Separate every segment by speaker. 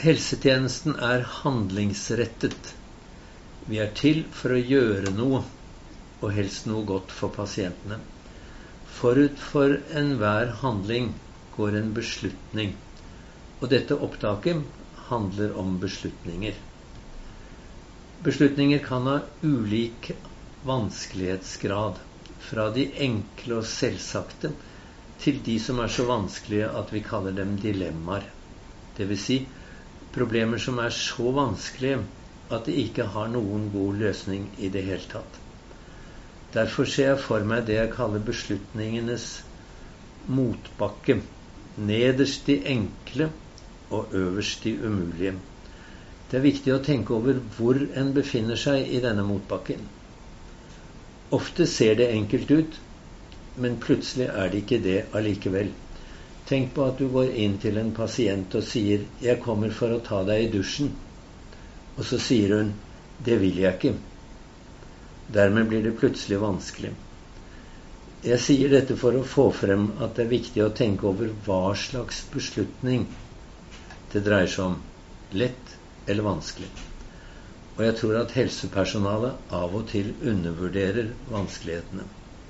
Speaker 1: Helsetjenesten er handlingsrettet. Vi er til for å gjøre noe, og helst noe godt for pasientene. Forut for enhver handling går en beslutning, og dette opptaket handler om beslutninger. Beslutninger kan ha ulik vanskelighetsgrad, fra de enkle og selvsagte til de som er så vanskelige at vi kaller dem dilemmaer. Det vil si, problemer som er så vanskelige at de ikke har noen god løsning i det hele tatt. Derfor ser jeg for meg det jeg kaller beslutningenes motbakke, nederst de enkle og øverst de umulige. Det er viktig å tenke over hvor en befinner seg i denne motbakken. Ofte ser det enkelt ut, men plutselig er det ikke det allikevel. Tenk på at du går inn til en pasient og sier, «Jeg kommer for å ta deg i dusjen». Og så sier hun, «Det vil jeg ikke». Dermed blir det plutselig vanskelig. Jeg sier dette for å få frem at det er viktig å tenke over hva slags beslutning det dreier seg om, lett eller vanskelig. Og jeg tror at helsepersonalet av og til undervurderer vanskelighetene.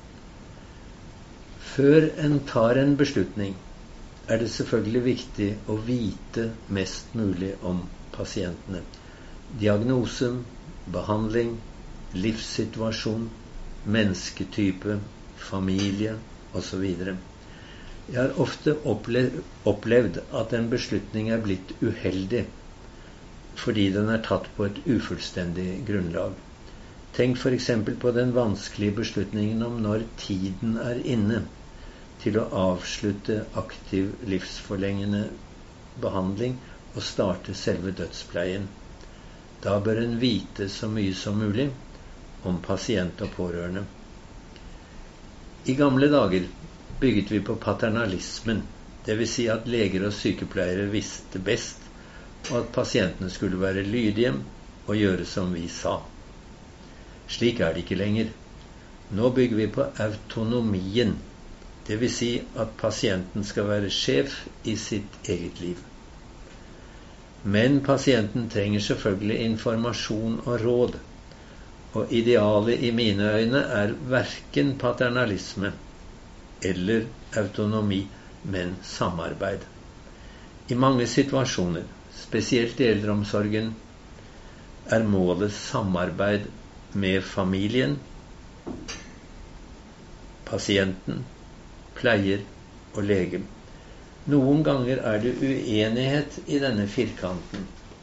Speaker 1: Før en tar en beslutning, er det selvfølgelig viktig å vite mest mulig om pasientene. Diagnose, behandling, livssituasjon, mennesketype, familie osv. Jeg har ofte opplevd at en beslutning er blitt uheldig, fordi den er tatt på et ufullstendig grunnlag. Tenk for eksempel på den vanskelige beslutningen om når tiden er inne til å avslutte aktiv livsforlengende behandling og starte selve dødspleien. Da bør en vite så mye som mulig om pasient og pårørende. I gamle dager bygget vi på paternalismen, det vil si at leger og sykepleiere visste best, og at pasientene skulle være lydige og gjøre som vi sa. Slik er det ikke lenger. Nå bygger vi på autonomien, det vil si at pasienten skal være sjef i sitt eget liv. Men pasienten trenger selvfølgelig informasjon og råd, og idealet i mine øyne er hverken paternalisme eller autonomi, men samarbeid. I mange situasjoner, spesielt i eldreomsorgen, er målet samarbeid med familien, pasienten, pleier og lege. Noen ganger er det uenighet i denne firkanten,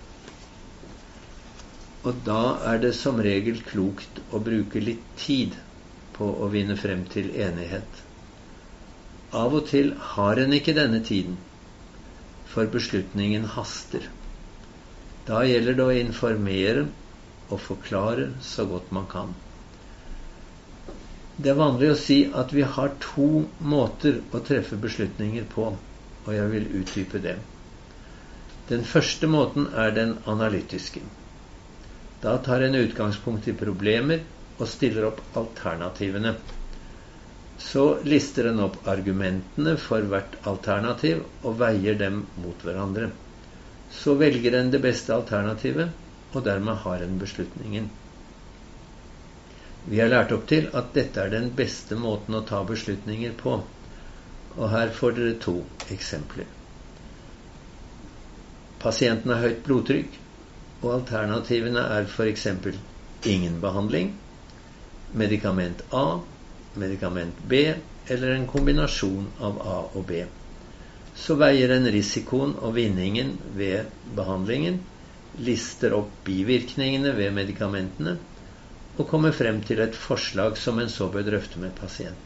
Speaker 1: og da er det som regel klokt å bruke litt tid på å vinne frem til enighet. Av og til har en ikke denne tiden, for beslutningen haster. Da gjelder det å informere og forklare så godt man kan. Det er vanlig å si at vi har 2 måter å treffe beslutninger på, og jeg vil utdype det. Den første måten er den analytiske. Da tar en utgangspunkt i problemer og stiller opp alternativene. Så lister en opp argumentene for hvert alternativ og veier dem mot hverandre. Så velger en det beste alternativet, og dermed har en beslutningen. Vi har lært opp til at dette er den beste måten å ta beslutninger på, og her får dere 2 eksempler. Pasienten har høyt blodtrykk, og alternativene er for eksempel ingen behandling, medikament A, medikament B eller en kombinasjon av A og B. Så veier en risikoen og vinningen ved behandlingen, lister opp bivirkningene ved medikamentene og kommer frem til et forslag som en så bør drøfte med pasienten.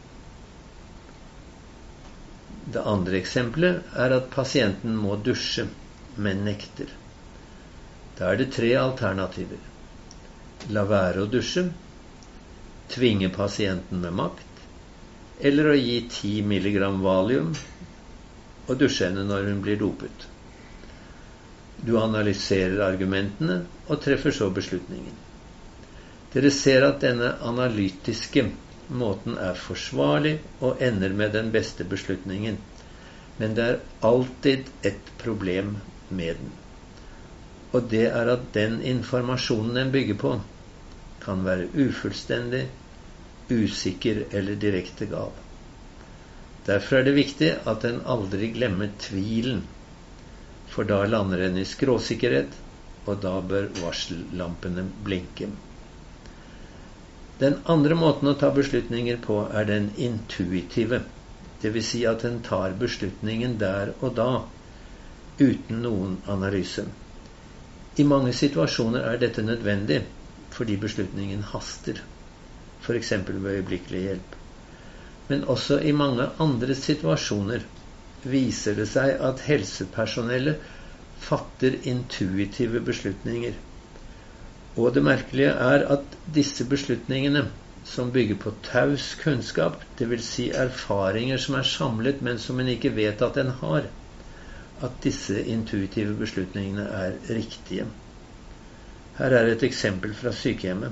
Speaker 1: Det andre eksempelet er at pasienten må dusje, men nekter. Da er det 3 alternativer. La være å dusje, tvinge pasienten med makt, eller å gi 10 milligram valium og dusje henne når hun blir dopet. Du analyserer argumentene og treffer så beslutningen. Dere ser at denne analytiske måten er forsvarlig og ender med den beste beslutningen, men det er alltid et problem med den. og det er at den informasjonen den bygger på, kan være ufullstendig, usikker eller direkte gal. Derfor er det viktig at en aldri glemmer tvilen, for da lander en i skråsikkerhet, og da bør varsellampene blinke. Den andre måten å ta beslutninger på er den intuitive, det vil si at en tar beslutningen der og da, uten noen analyse. I mange situasjoner er dette nødvendig, fordi beslutningen haster, for eksempel ved øyeblikkelig hjelp. Men også i mange andre situasjoner viser det seg at helsepersonellet fatter intuitive beslutninger. Og det merkelige er at disse beslutningene, som bygger på taus kunnskap, det vil si erfaringer som er samlet, men som en ikke vet at en har, at disse intuitive beslutningene er riktige. Her er et eksempel fra sykehjemmet.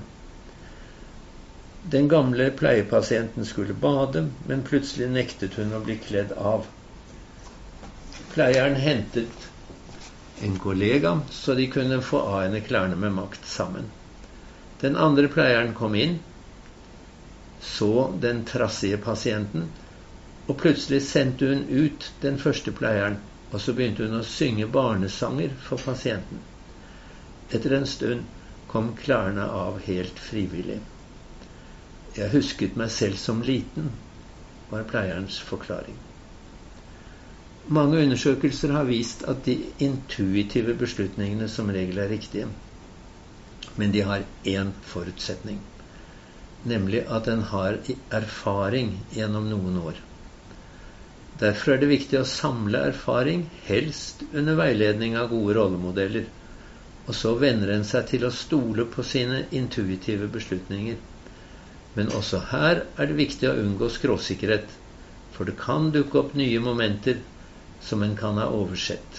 Speaker 1: Den gamle pleiepasienten skulle bade, men plutselig nektet hun å bli kledd av. Pleieren hentet en kollega, så de kunne få av henne klærne med makt sammen. Den andre pleieren kom inn, så den trassige pasienten, og plutselig sendte hun ut den første pleieren, og så begynte hun å synge barnesanger for pasienten. Etter en stund kom klærne av helt frivillig. Jeg husket meg selv som liten, var pleierens forklaring. Mange undersøkelser har vist at de intuitive beslutningene som regel er riktige, men de har én forutsetning, nemlig at en har erfaring gjennom noen år. Derfor er det viktig å samle erfaring, helst under veiledning av gode rollemodeller, og så venner en seg til å stole på sine intuitive beslutninger. Men også her er det viktig å unngå skråsikkerhet, for det kan dukke opp nye momenter som en kan ha oversett.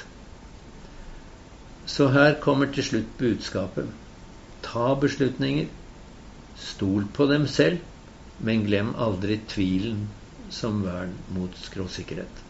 Speaker 1: Så her kommer til slutt budskapet. Ta beslutninger, stol på dem selv, men glem aldri tvilen som vern mot skråsikkerhet.